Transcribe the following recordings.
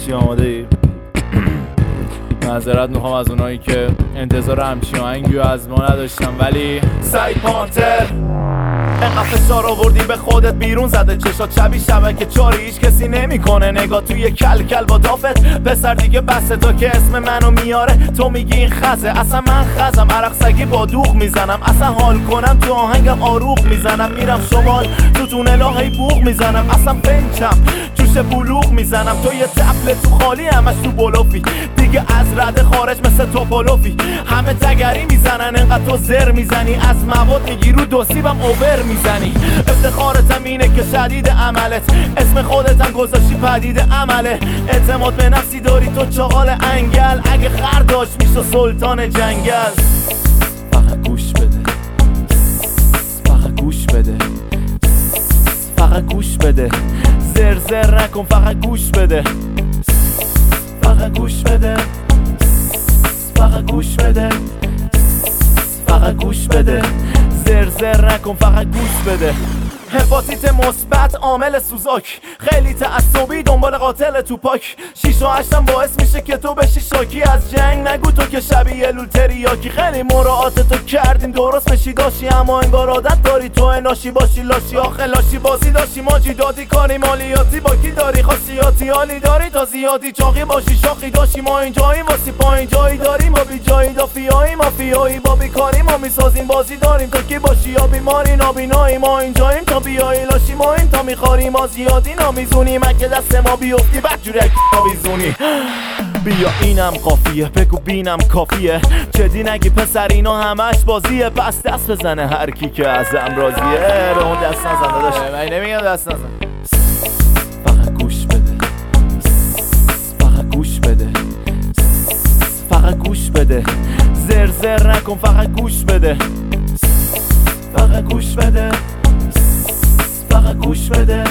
چی آماده ای؟ معذرت میخوام از اونایی که انتظار همچین آهنگی از ما نداشتم، ولی سعید پانتر انقدر فشار آوردی به خودت بیرون زده چشات شبیه شبکه چاری، هیچ کسی نمیکنه نگاه توی کل با دافت. پسر دیگه بسه تا که اسم منو میاره تو میگی این خزه، اصلا من خزم عرق سگی با دوغ میزنم، اصلا حال کنم تو آهنگم آروغ میزنم، میرم شمال تو تونلاهای بوغ میزنم، اصلا بنچم جوش بلوغ میزنم، تو یه تپل تو خالی همش تو بلوفی دیگه از رده خارج مثل توپولوفی، همه تگری میزنن انقدر تو زر میزنی، از مواد میگی رو دوسیبم اوور میزنی، افتخارتم اینه که شدید عملت اسم خودتم گذاشتی پدید عمله، اعتماد به نفسی داری تو چاقال انگل، اگه خر داشت میشو سلطان جنگل. فقط گوش بده، فقط گوش بده، فقط گوش بده، زر زر نکن فقط گوش بده، فقط گوش بده، فقط گوش بده، فقط گوش بده، زر زر نکن فقط گوش بده. هپاتیت مثبت عامل سوزاک، خیلی تعصبی دنبال قاتل توپاک، 6 و 8 باعث میشه که تو بشی شاکی، از جنگ نگو تو که شبیه لول تریاکی، خیلی مراعات تو کردیم درست بشی داشی، اما انگار عادت داری تو ناشی باشی لاشی، آخه لاشی بازی داشی ماجی دادی کاری مالیاتی با کی داری خاصیاتی، حالی داری تا زیادی چاقی باشی شاخی داشی، ما اینجاییم واسه پایین جایی داریم ما بی جایی دافیایی مافیایی با بیکاری ما میسازیم بازی داریم تو کی باشی یا بیماری نابینایی، ما اینجاییم تا بیایی لاشی ما این تا میخواری ما زیادی نمیزونیم، اگه دست ما بیفتی بدجوری اگه بیزونی. بیا اینم قافیه بگو بینم کافیه، جدی نگی پسر اینا همش بازیه، پس دست بزنه هر کی که ازم راضیه، به اون دست نزن داداش من نمیگم دست نزن. فقط گوش بده، فقط گوش بده، فقط گوش بده، زر زر نکن فقط گوش بده، فقط گوش بده، فقط گوش بده،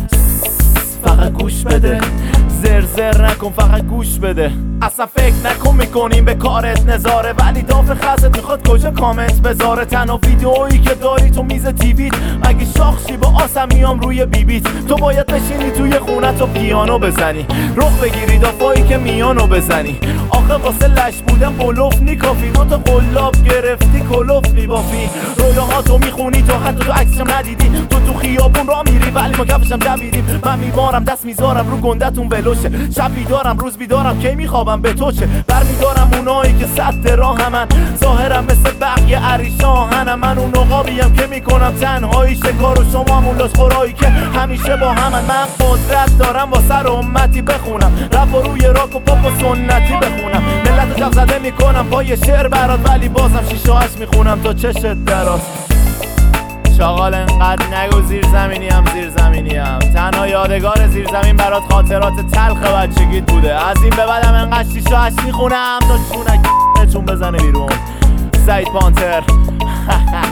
فقط گوش بده، زر زر نکن فقط گوش بده. اصلا فکر نکن میکنیم به کارت نظاره، ولی داف خزت میخواد کجا کامنت بذاره، تنها ویدئویی که داری تو میز تیویت، مگه شاخشی با آسم میام روی بیبیت، تو باید بشینی توی خونه تو پیانو بزنی، رخ بگیری دافایی که میانو بزنی، آخه واسه لش بودن بلوف نیکافی، دو تا قلاب گرفتی کلوف میبافی، رویاهاتو میخونی تو حتی تو عکسشم ندیدی، تو خیابون را میری ولی ما کفشم دویدیم، من میبارم دست میذارم رو گندتون ولوشه، شب بیدارم روز بیدارم کی میخوابم به تو چه، برمیدارم اونایی که سد راه همن، ظاهرم مثل بقیه عریشاهنم، من اون نقابیم که میکنم تنهایی شکار و شما همون لاشخورایی که همیشه با همن، من قدرت دارم با سر امتی بخونم رپ و روی راک و پاپ و سنتی بخونم، ملت رو زده میکنم با یه شعر برات، ولی بازم 6 و 8 میخونم تا چشت دراز. چاقال انقدر نگو زیر زمینیم زیر زمینیم، تنها یادگار زیر زمین برات خاطرات تلخ بچگیت بوده، از این به بعدم انقدر 6 و 8 میخونم تا چونک چون بزنه بیرون. سعید پانتر